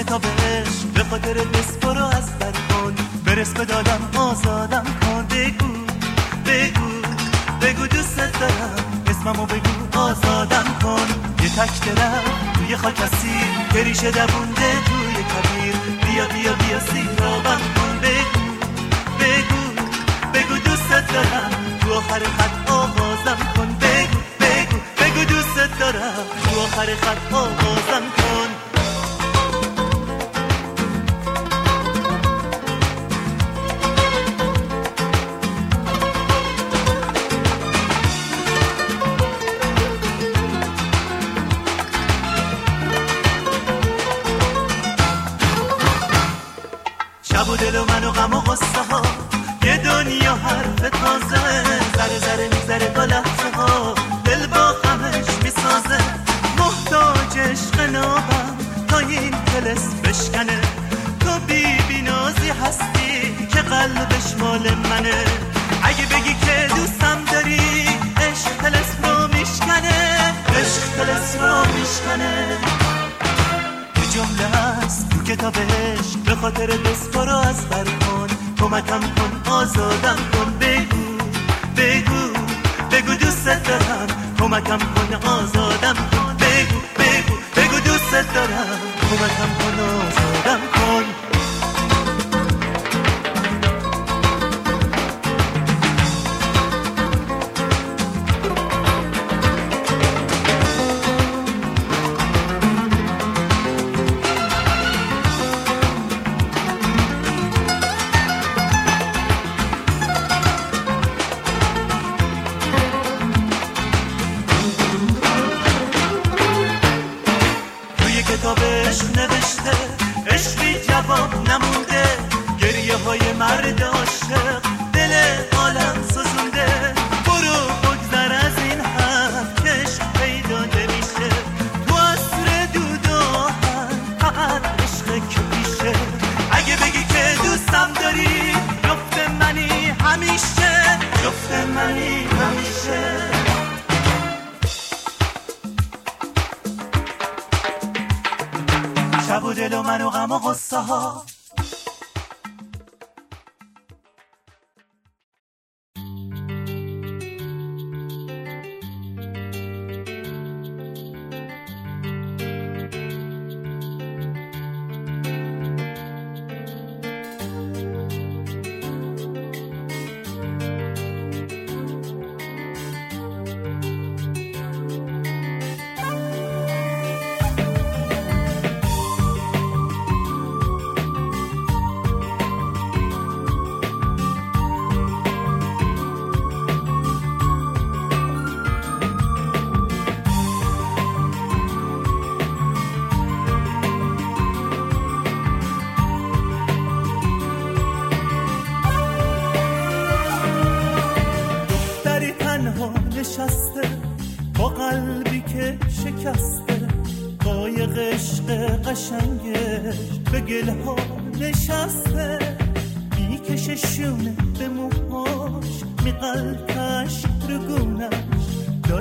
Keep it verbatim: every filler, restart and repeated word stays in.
کتاب عشق به خاطر دست برو از برکن، برس به دادم آزادم کن. بگو بگو بگو دوست دارم، اسممو بگو آزادم کن. یه تک دلم توی خاکسی که ریشه دوونده توی کبیر، بیا بیا بیا سیرابم کن. بگو بگو بگو دوست دارم، تو آخر خط آغازم کن. بگو بگو بگو دوست دارم، تو آخر خط آغازم کن. شب و دل و من و غم و غصه ها، یه دنیا حرف تازه، ذره ذره میذره با لحظه ها، دل با غمش میسازه. محتاج عشق نابم تا این دلس بشکنه، تو بی بی نازی هستی که قلبش مال منه. اگه بگی که دوستم داری، عشق دلس رو میشکنه، عشق دلس رو میشکنه. جمله هست تو کتاب عشق به خاطر دست برو از بر کن، کمکم کن آزادم کن. بگو بگو بگو دوست دارم، کمکم کن آزادم کن. بگو بگو بگو دوست دارم، کمکم کن آزادم کن. کتاب عشق نوشته، عشقی جواب نمونده، گریه های مرد عاشق دل عالم سوزونده. برو بگذر از این حرف که عشق پیدا نمیشه، تو عصر دود و آهن فقط عشق که پیشه. اگه بگی که دوستم داری، جفت منی همیشه، جفت منی همیشه. شب و دل و من و غم و غصه ها. نشسته با قلبی که شکسته، قایق عشق قشنگش به گلها نشسته. میکشه شونه به موهاش، میقلتش رو گونش،